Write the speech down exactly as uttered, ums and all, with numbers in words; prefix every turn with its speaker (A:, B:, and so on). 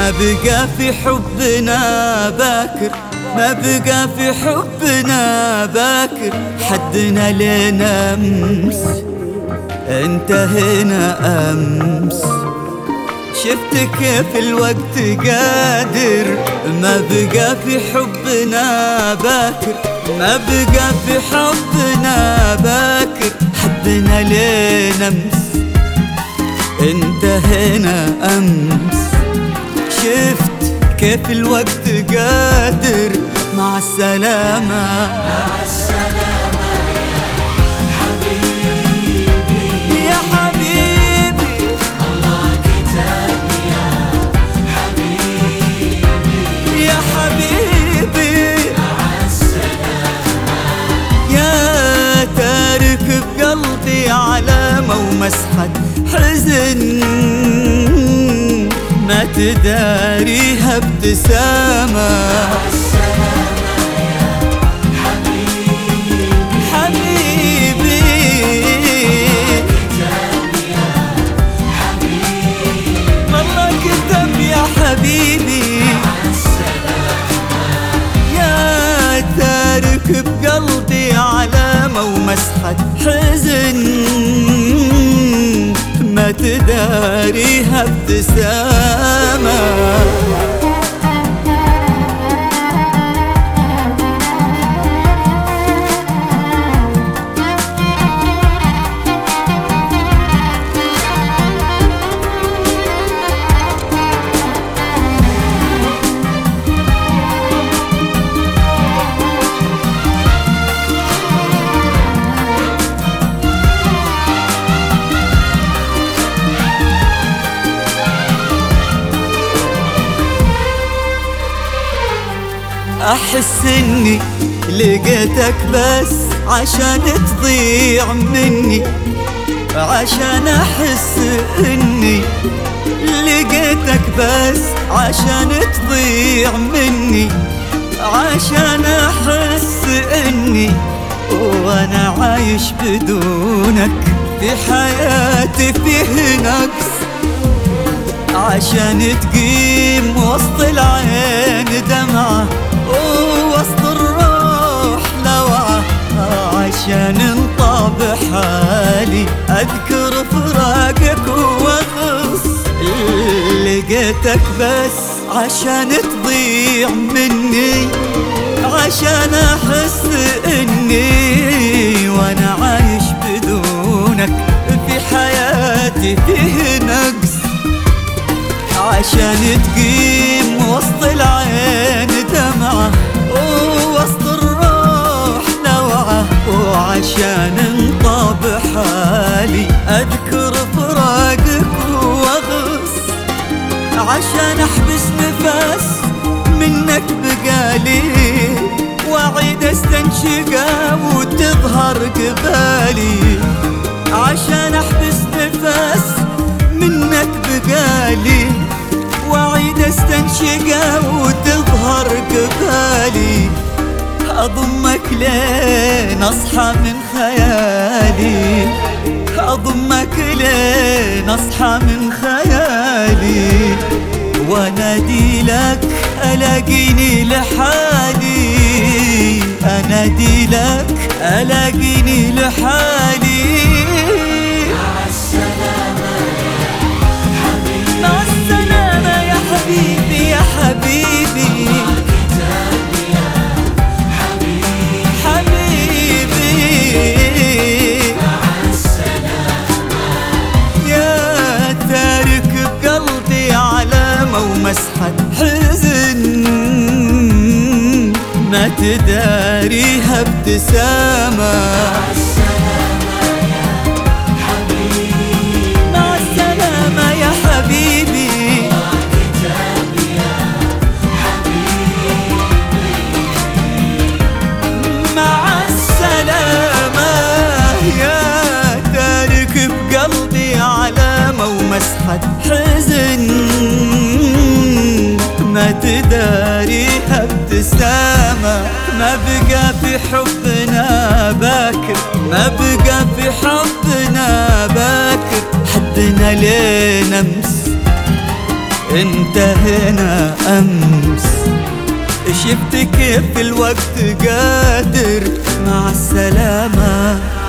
A: ما بقى في حبنا باكر، ما بقى في حبنا باكر، حدنا لنا أمس انتهينا أمس. شفت كيف الوقت قادر، ما بقى في حبنا باكر، ما بقى في حبنا باكر، حدنا لنا أمس انتهينا أمس. شفت كيف الوقت قادر، مع السلامة
B: مع السلامة يا حبيبي
A: يا حبيبي.
B: الله كتبني يا حبيبي
A: يا حبيبي
B: مع السلامة.
A: يا تارك بقلبي علامة ومسحة حزن، ما تداريها ابتسامة.
B: مع السلامة يا حبيبي
A: حبيبي
B: كتبني يا حبيبي
A: والله كتب يا حبيبي.
B: مع السلامة.
A: يا تارك بقلبي علامة ومسحة حزن، ما تداريها ابتسامة. أحس إني لقيتك بس عشان تضيع مني، عشان أحس إني لقيتك بس عشان تضيع مني، عشان أحس إني وأنا عايش بدونك في حياتي فيه نقص، عشان تقيم وسط العين دمعة ووسط الروح لوعة، عشان انطاب حالي أذكر فراقك وأخص. لقيتك بس عشان تضيع مني، عشان أحس إني وأنا عايش بدونك في حياتي فيه نقص، عشان تقيم وسط العين دمعة ووسط الروح لوعة، وعشان انطاب حالي أذكر فراقك وأغص، عشان أحبس نفس منك بقالي وأعيد استنشقه وتظهر قبالي، عشان أحبس نفس منك بقالي وأعيد استنشقه وتظهر قبالي، أضمك لين أصحى من خيالي، أضمك لين أصحى من خيالي، وأنادي لك ألاقيني لحالي، أنادي لك ألاقيني لحالي.
B: مع السلامة يا حبيبي
A: مع السلامة يا حبيبي يا حبيبي
B: كتبني يا حبيبي
A: حبيبي.
B: مع السلامة.
A: يا تارك بقلبي علامة ومسحة حزن، ما تداريها ابتسامة.
B: مع السلامة يا حبيبي
A: مع السلامة يا حبيبي
B: كتبني يا حبيبي
A: مع السلامة. يا تارك بقلبي علامة ومسحة حزن، ما تداريها ابتسامة. ما بقى في حبنا باكر، ما بقى في حبنا باكر، حدنا لين أمس انتهينا أمس، شفت كيف الوقت قادر. مع السلامة.